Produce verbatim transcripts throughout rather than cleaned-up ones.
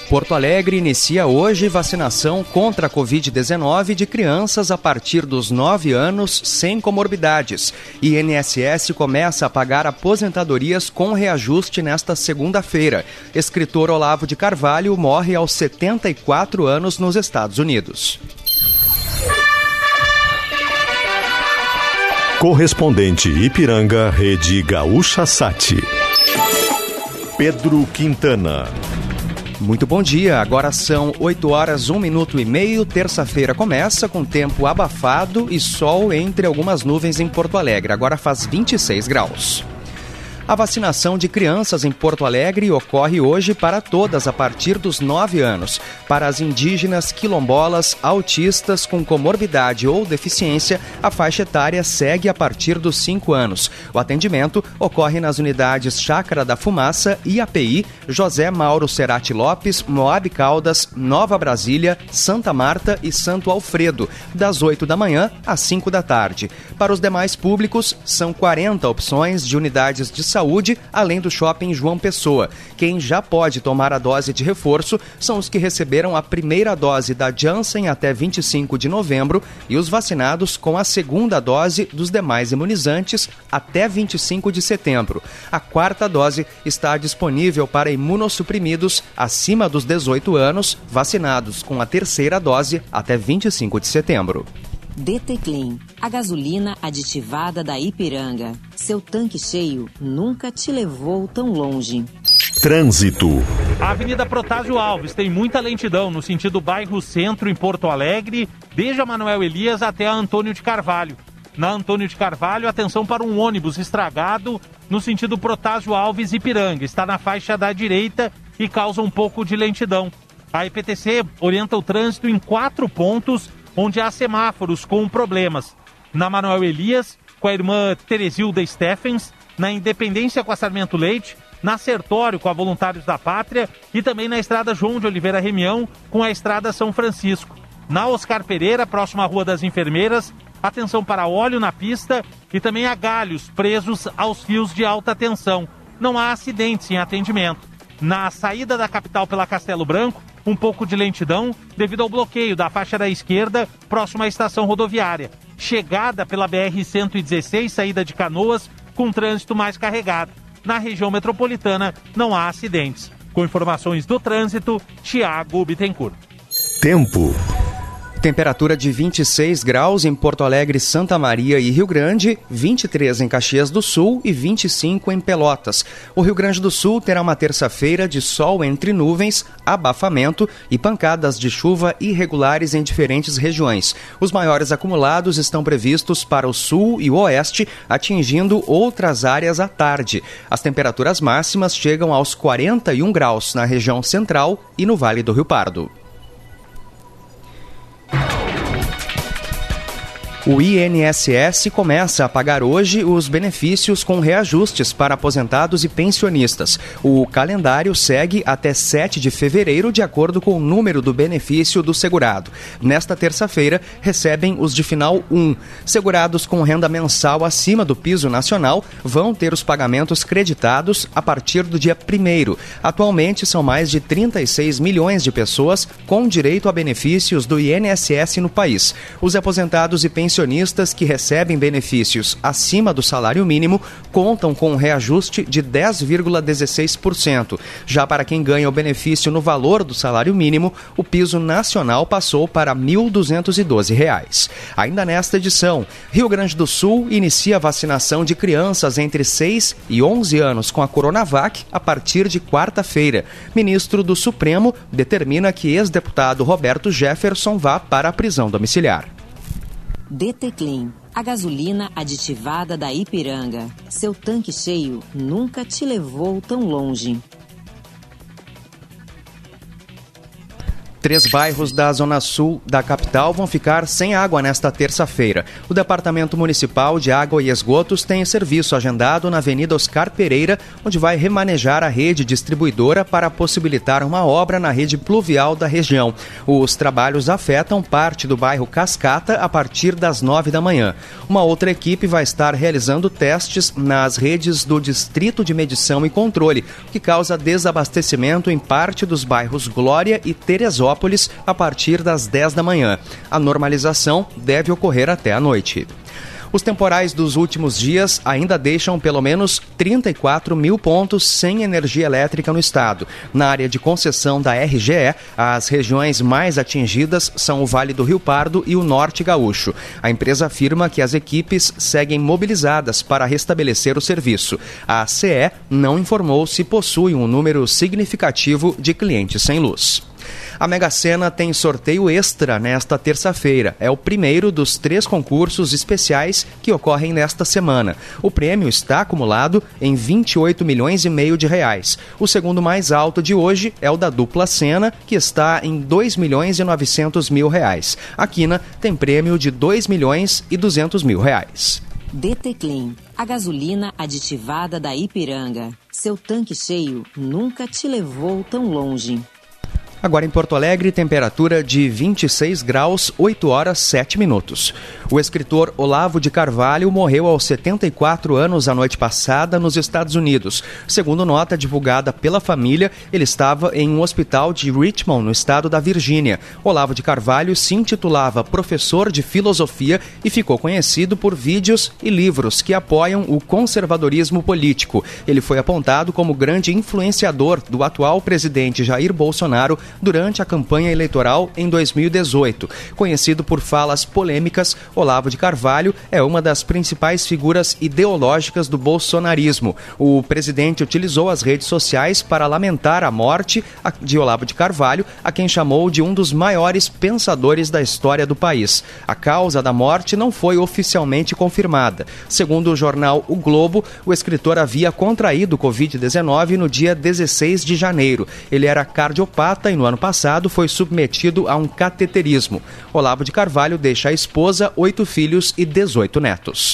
Porto Alegre inicia hoje vacinação contra a covid dezenove de crianças a partir dos nove anos sem comorbidades. I N S S começa a pagar aposentadorias com reajuste nesta segunda-feira. Escritor Olavo de Carvalho morre aos setenta e quatro anos nos Estados Unidos. Correspondente Ipiranga, Rede Gaúcha Sat. Pedro Quintana. Muito bom dia, agora são oito horas, um minuto e meio, terça-feira começa com tempo abafado e sol entre algumas nuvens em Porto Alegre, agora faz vinte e seis graus. A vacinação de crianças em Porto Alegre ocorre hoje para todas a partir dos nove anos. Para as indígenas, quilombolas, autistas com comorbidade ou deficiência, a faixa etária segue a partir dos cinco anos. O atendimento ocorre nas unidades Chácara da Fumaça, I A P I, José Mauro Cerati Lopes, Moab Caldas, Nova Brasília, Santa Marta e Santo Alfredo, das oito da manhã às cinco da tarde. Para os demais públicos, são quarenta opções de unidades de saúde Saúde, além do Shopping João Pessoa. Quem já pode tomar a dose de reforço são os que receberam a primeira dose da Janssen até vinte e cinco de novembro e os vacinados com a segunda dose dos demais imunizantes até vinte e cinco de setembro. A quarta dose está disponível para imunossuprimidos acima dos dezoito anos, vacinados com a terceira dose até vinte e cinco de setembro. D T Clean, a gasolina aditivada da Ipiranga. Seu tanque cheio nunca te levou tão longe. Trânsito. A Avenida Protásio Alves tem muita lentidão no sentido bairro Centro em Porto Alegre, desde a Manuel Elias até a Antônio de Carvalho. Na Antônio de Carvalho, atenção para um ônibus estragado no sentido Protásio Alves Ipiranga. Está na faixa da direita e causa um pouco de lentidão. A I P T C orienta o trânsito em quatro pontos onde há semáforos com problemas. Na Manuel Elias, com a irmã Teresilda Steffens, na Independência com a Sarmento Leite, na Sertório com a Voluntários da Pátria e também na Estrada João de Oliveira Remião com a Estrada São Francisco. Na Oscar Pereira, próxima à Rua das Enfermeiras, atenção para óleo na pista e também há galhos presos aos fios de alta tensão. Não há acidentes em atendimento. Na saída da capital pela Castelo Branco, um pouco de lentidão devido ao bloqueio da faixa da esquerda próxima à estação rodoviária. Chegada pela B R cento e dezesseis, saída de Canoas, com trânsito mais carregado. Na região metropolitana não há acidentes. Com informações do trânsito, Tiago Bittencourt. Tempo. Temperatura de vinte e seis graus em Porto Alegre, Santa Maria e Rio Grande, vinte e três em Caxias do Sul e vinte e cinco em Pelotas. O Rio Grande do Sul terá uma terça-feira de sol entre nuvens, abafamento e pancadas de chuva irregulares em diferentes regiões. Os maiores acumulados estão previstos para o sul e o oeste, atingindo outras áreas à tarde. As temperaturas máximas chegam aos quarenta e um graus na região central e no Vale do Rio Pardo. O I N S S começa a pagar hoje os benefícios com reajustes para aposentados e pensionistas. O calendário segue até sete de fevereiro, de acordo com o número do benefício do segurado. Nesta terça-feira, recebem os de final um. Segurados com renda mensal acima do piso nacional vão ter os pagamentos creditados a partir do dia primeiro. Atualmente, são mais de trinta e seis milhões de pessoas com direito a benefícios do I N S S no país. Os aposentados e pensionistas Pensionistas que recebem benefícios acima do salário mínimo contam com um reajuste de dez vírgula dezesseis por cento. Já para quem ganha o benefício no valor do salário mínimo, o piso nacional passou para mil duzentos e doze reais. Ainda nesta edição, Rio Grande do Sul inicia a vacinação de crianças entre seis e onze anos com a Coronavac a partir de quarta-feira. Ministro do Supremo determina que ex-deputado Roberto Jefferson vá para a prisão domiciliar. D T Clean, a gasolina aditivada da Ipiranga. Seu tanque cheio nunca te levou tão longe. Três bairros da Zona Sul da capital vão ficar sem água nesta terça-feira. O Departamento Municipal de Água e Esgotos tem serviço agendado na Avenida Oscar Pereira, onde vai remanejar a rede distribuidora para possibilitar uma obra na rede pluvial da região. Os trabalhos afetam parte do bairro Cascata a partir das nove da manhã. Uma outra equipe vai estar realizando testes nas redes do Distrito de Medição e Controle, o que causa desabastecimento em parte dos bairros Glória e Teresópolis a partir das dez da manhã. A normalização deve ocorrer até a noite. Os temporais dos últimos dias ainda deixam pelo menos trinta e quatro mil pontos sem energia elétrica no estado. Na área de concessão da R G E, as regiões mais atingidas são o Vale do Rio Pardo e o Norte Gaúcho. A empresa afirma que as equipes seguem mobilizadas para restabelecer o serviço. A C E não informou se possui um número significativo de clientes sem luz. A Mega Sena tem sorteio extra nesta terça-feira. É o primeiro dos três concursos especiais que ocorrem nesta semana. O prêmio está acumulado em vinte e oito milhões e meio de reais. O segundo mais alto de hoje é o da Dupla Sena, que está em dois milhões e novecentos mil reais. A Quina tem prêmio de dois milhões e duzentos mil reais. D T Clean, a gasolina aditivada da Ipiranga. Seu tanque cheio nunca te levou tão longe. Agora em Porto Alegre, temperatura de vinte e seis graus, oito horas, sete minutos. O escritor Olavo de Carvalho morreu aos setenta e quatro anos a noite passada nos Estados Unidos. Segundo nota divulgada pela família, ele estava em um hospital de Richmond, no estado da Virgínia. Olavo de Carvalho se intitulava professor de filosofia e ficou conhecido por vídeos e livros que apoiam o conservadorismo político. Ele foi apontado como grande influenciador do atual presidente Jair Bolsonaro durante a campanha eleitoral em dois mil e dezoito. Conhecido por falas polêmicas, Olavo de Carvalho é uma das principais figuras ideológicas do bolsonarismo. O presidente utilizou as redes sociais para lamentar a morte de Olavo de Carvalho, a quem chamou de um dos maiores pensadores da história do país. A causa da morte não foi oficialmente confirmada. Segundo o jornal O Globo, o escritor havia contraído covid dezenove no dia dezesseis de janeiro. Ele era cardiopata e no ano passado foi submetido a um cateterismo. Olavo de Carvalho deixa a esposa, oito filhos e dezoito netos.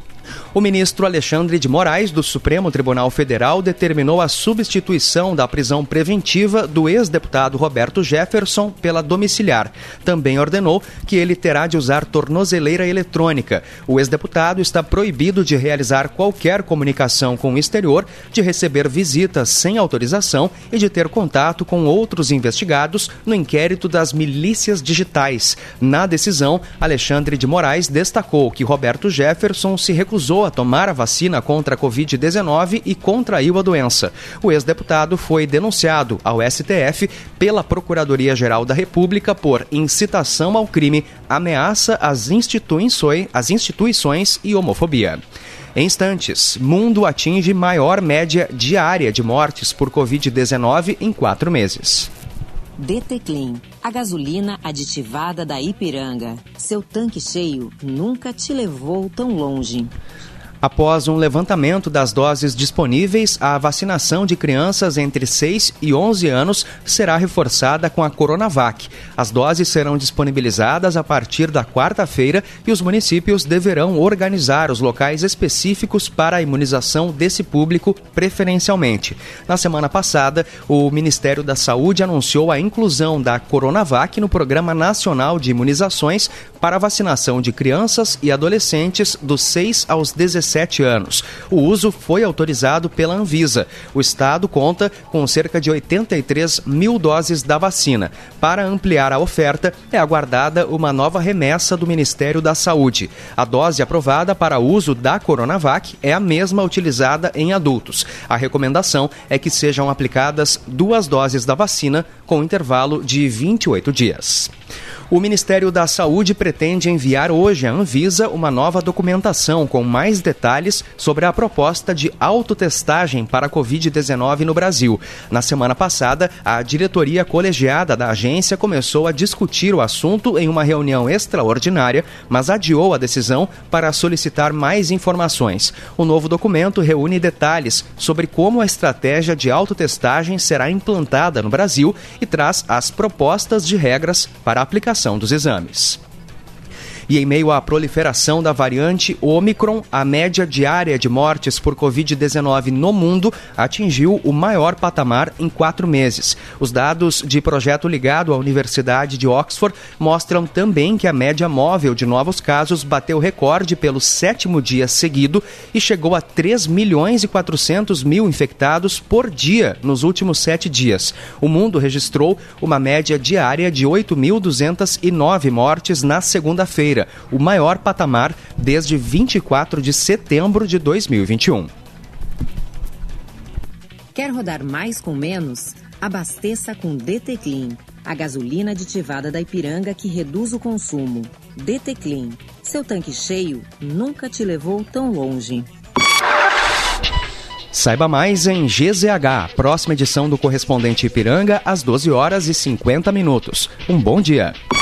O ministro Alexandre de Moraes, do Supremo Tribunal Federal, determinou a substituição da prisão preventiva do ex-deputado Roberto Jefferson pela domiciliar. Também ordenou que ele terá de usar tornozeleira eletrônica. O ex-deputado está proibido de realizar qualquer comunicação com o exterior, de receber visitas sem autorização e de ter contato com outros investigados no inquérito das milícias digitais. Na decisão, Alexandre de Moraes destacou que Roberto Jefferson se recusou a tomar a vacina contra a covid dezenove e contraiu a doença. O ex-deputado foi denunciado ao S T F pela Procuradoria-Geral da República por incitação ao crime, ameaça às instituições, às instituições e homofobia. Em instantes, mundo atinge maior média diária de mortes por covid dezenove em quatro meses. D T Clean, a gasolina aditivada da Ipiranga. Seu tanque cheio nunca te levou tão longe. Após um levantamento das doses disponíveis, a vacinação de crianças entre seis e onze anos será reforçada com a Coronavac. As doses serão disponibilizadas a partir da quarta-feira e os municípios deverão organizar os locais específicos para a imunização desse público preferencialmente. Na semana passada, o Ministério da Saúde anunciou a inclusão da Coronavac no Programa Nacional de Imunizações para a vacinação de crianças e adolescentes dos seis aos dezessete anos. O uso foi autorizado pela Anvisa. O estado conta com cerca de oitenta e três mil doses da vacina. Para ampliar a oferta, é aguardada uma nova remessa do Ministério da Saúde. A dose aprovada para uso da Coronavac é a mesma utilizada em adultos. A recomendação é que sejam aplicadas duas doses da vacina com intervalo de vinte e oito dias. O Ministério da Saúde pretende enviar hoje à Anvisa uma nova documentação com mais detalhes sobre a proposta de autotestagem para a covid dezenove no Brasil. Na semana passada, a diretoria colegiada da agência começou a discutir o assunto em uma reunião extraordinária, mas adiou a decisão para solicitar mais informações. O novo documento reúne detalhes sobre como a estratégia de autotestagem será implantada no Brasil e traz as propostas de regras para a aplicação dos exames. E em meio à proliferação da variante Ômicron, a média diária de mortes por covid dezenove no mundo atingiu o maior patamar em quatro meses. Os dados de projeto ligado à Universidade de Oxford mostram também que a média móvel de novos casos bateu recorde pelo sétimo dia seguido e chegou a três milhões e quatrocentos mil infectados por dia nos últimos sete dias. O mundo registrou uma média diária de oito mil duzentas e nove mortes na segunda-feira, o maior patamar desde vinte e quatro de setembro de dois mil e vinte e um. Quer rodar mais com menos? Abasteça com D T Clean, a gasolina aditivada da Ipiranga que reduz o consumo. D T Clean, seu tanque cheio nunca te levou tão longe. Saiba mais em G Z H, próxima edição do Correspondente Ipiranga, às doze horas e cinquenta minutos. Um bom dia.